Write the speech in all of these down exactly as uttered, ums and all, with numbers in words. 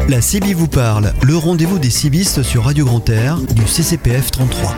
La C B I vous parle, le rendez-vous des cibistes sur Radio Grand Air du C C P F trente-trois.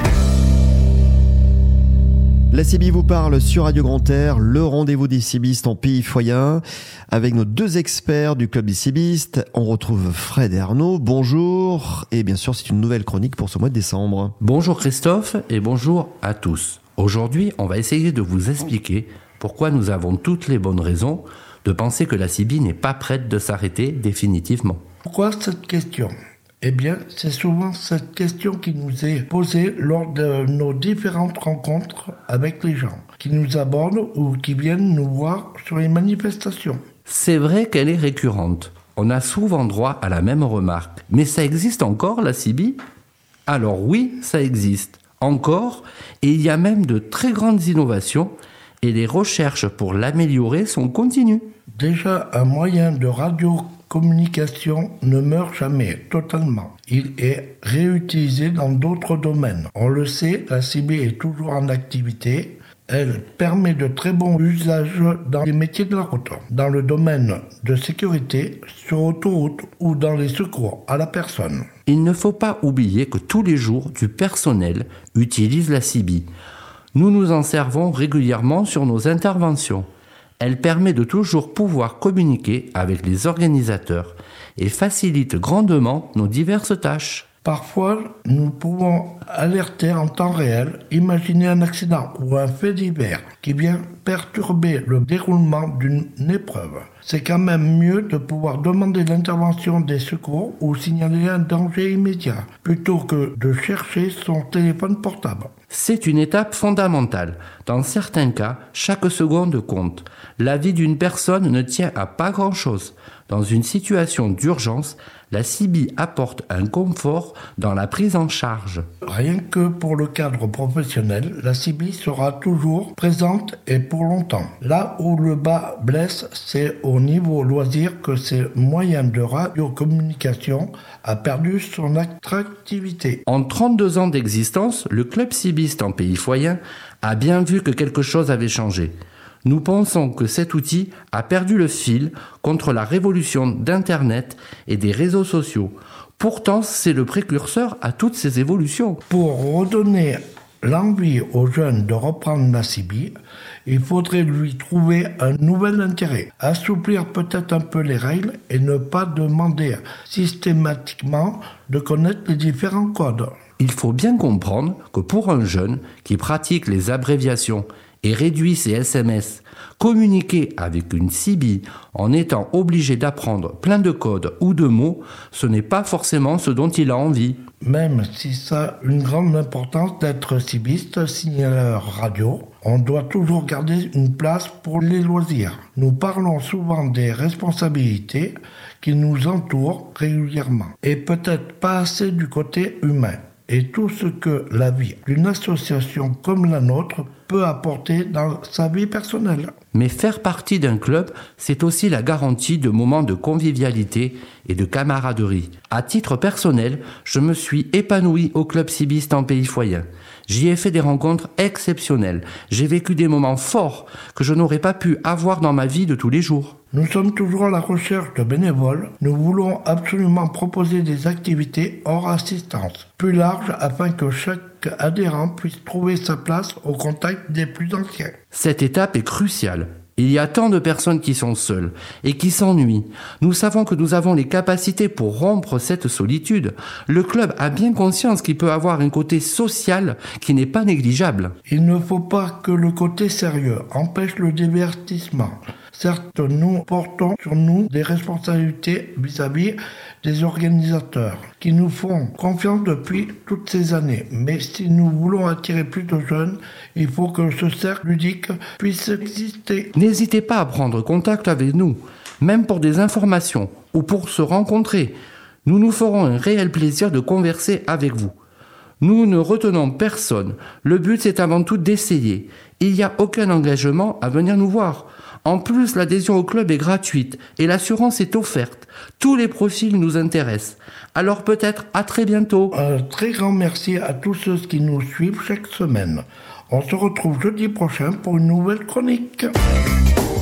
La C B I vous parle sur Radio Grand Air, le rendez-vous des cibistes en pays foyen, avec nos deux experts du club des cibistes. On retrouve Fred et Arnaud. Bonjour, et bien sûr c'est une nouvelle chronique pour ce mois de décembre. Bonjour Christophe et bonjour à tous. Aujourd'hui, on va essayer de vous expliquer pourquoi nous avons toutes les bonnes raisons de penser que la C B I n'est pas prête de s'arrêter définitivement. Pourquoi cette question ? Eh bien, c'est souvent cette question qui nous est posée lors de nos différentes rencontres avec les gens, qui nous abordent ou qui viennent nous voir sur les manifestations. C'est vrai qu'elle est récurrente. On a souvent droit à la même remarque. Mais ça existe encore, la C B I ? Alors oui, ça existe. Encore, et il y a même de très grandes innovations, et les recherches pour l'améliorer sont continues. Déjà, un moyen de radiocommunication ne meurt jamais totalement. Il est réutilisé dans d'autres domaines. On le sait, la C B I est toujours en activité. Elle permet de très bons usages dans les métiers de la route, dans le domaine de sécurité, sur autoroute ou dans les secours à la personne. Il ne faut pas oublier que tous les jours, du personnel utilise la C B I. Nous nous en servons régulièrement sur nos interventions. Elle permet de toujours pouvoir communiquer avec les organisateurs et facilite grandement nos diverses tâches. Parfois, nous pouvons alerter en temps réel, imaginer un accident ou un fait divers qui vient perturber le déroulement d'une épreuve. C'est quand même mieux de pouvoir demander l'intervention des secours ou signaler un danger immédiat, plutôt que de chercher son téléphone portable. C'est une étape fondamentale. Dans certains cas, chaque seconde compte. La vie d'une personne ne tient à pas grand-chose. Dans une situation d'urgence, la C B I apporte un confort dans la prise en charge. Rien que pour le cadre professionnel, la C B I sera toujours présente et pour longtemps. Là où le bas blesse, c'est au niveau loisir que ces moyens de radiocommunication a perdu son attractivité. En trente-deux ans d'existence, le club cibiste en pays foyen a bien vu que quelque chose avait changé. Nous pensons que cet outil a perdu le fil contre la révolution d'Internet et des réseaux sociaux. Pourtant, c'est le précurseur à toutes ces évolutions. Pour redonner l'envie aux jeunes de reprendre la C B I, il faudrait lui trouver un nouvel intérêt. Assouplir peut-être un peu les règles et ne pas demander systématiquement de connaître les différents codes. Il faut bien comprendre que pour un jeune qui pratique les abréviations et réduit ses S M S, communiquer avec une C B I en étant obligé d'apprendre plein de codes ou de mots, ce n'est pas forcément ce dont il a envie. Même si ça a une grande importance d'être cibiste, signaleur radio, on doit toujours garder une place pour les loisirs. Nous parlons souvent des responsabilités qui nous entourent régulièrement, et peut-être pas assez du côté humain. Et tout ce que la vie d'une association comme la nôtre peut apporter dans sa vie personnelle. Mais faire partie d'un club, c'est aussi la garantie de moments de convivialité et de camaraderie. À titre personnel, je me suis épanoui au club cibiste en pays foyen. J'y ai fait des rencontres exceptionnelles. J'ai vécu des moments forts que je n'aurais pas pu avoir dans ma vie de tous les jours. Nous sommes toujours à la recherche de bénévoles. Nous voulons absolument proposer des activités hors assistance, plus larges afin que chaque adhérent puisse trouver sa place au contact des plus anciens. Cette étape est cruciale. Il y a tant de personnes qui sont seules et qui s'ennuient. Nous savons que nous avons les capacités pour rompre cette solitude. Le club a bien conscience qu'il peut avoir un côté social qui n'est pas négligeable. Il ne faut pas que le côté sérieux empêche le divertissement. Certes, nous portons sur nous des responsabilités vis-à-vis des organisateurs qui nous font confiance depuis toutes ces années. Mais si nous voulons attirer plus de jeunes, il faut que ce cercle ludique puisse exister. N'hésitez pas à prendre contact avec nous, même pour des informations ou pour se rencontrer. Nous nous ferons un réel plaisir de converser avec vous. Nous ne retenons personne. Le but, c'est avant tout d'essayer. Il n'y a aucun engagement à venir nous voir. En plus, l'adhésion au club est gratuite et l'assurance est offerte. Tous les profils nous intéressent. Alors peut-être à très bientôt. Un très grand merci à tous ceux qui nous suivent chaque semaine. On se retrouve jeudi prochain pour une nouvelle chronique.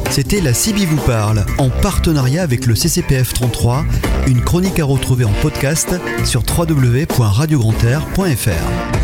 C'était La Cibi vous parle, en partenariat avec le C C P F trente-trois, une chronique à retrouver en podcast sur w w w point radio grand air point f r.